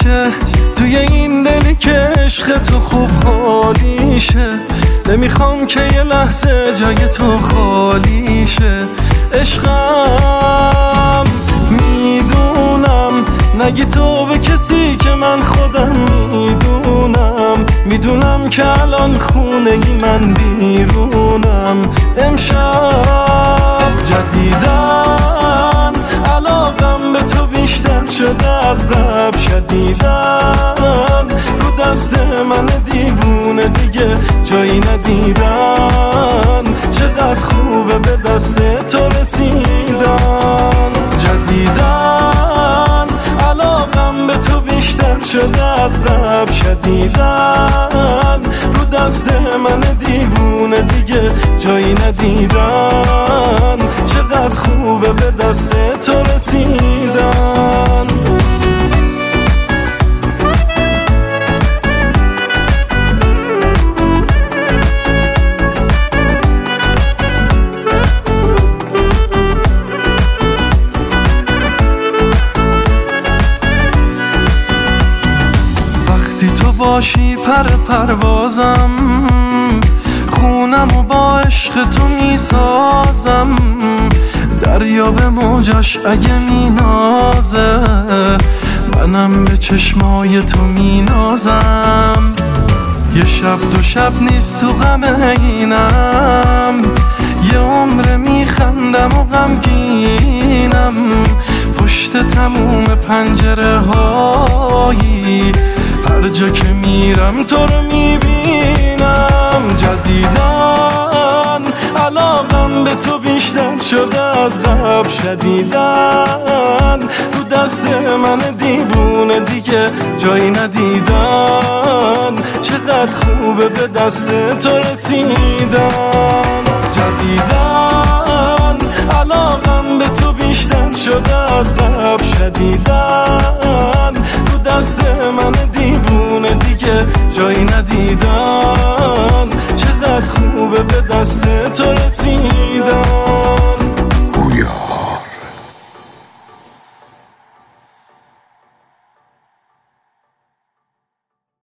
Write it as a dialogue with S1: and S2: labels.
S1: میشه توی این دلی که عشق تو خوب حالیشه. نمیخوام که یه لحظه جای تو خالی شه. عشقم میدونم نگی تو به کسی که من خودم میدونم که الان خونه ای من بیرونم. امشب جدیدن علاقم به تو بیشتر شده از قبل. شدیدن رو دست من دیوونه دیگه جایی ندیدن. چقدر خوبه به دست تو رسیدن. جدیدن علاقم به تو بیشتر شده از قبل. شدیدن رو دست من دیوونه دیگه جایی ندیدن. چقدر خوبه به دست تو رسیدن. تو باشی پروازم، خونم و با عشق تو میسازم. دریا به موجش اگه مینازه، منم به چشمای تو مینازم. یه شب دو شب نیست تو غم اینم، یه عمر میخندم و غمگینم. پشت تموم پنجره هایی هر جا که میرم تو رو میبینم. جدیدن علاقم به تو بیشتر شده از قبل. شدیدن رو دست من دیوونه دیگه جایی ندیدن. چقدر خوبه به دست تو رسیدن. جدیدن علاقم به تو بیشتر شده از قبل. شدیدن رو دست من دیوونه دیگه جایی ندیدن. چقدر خوبه به دست تو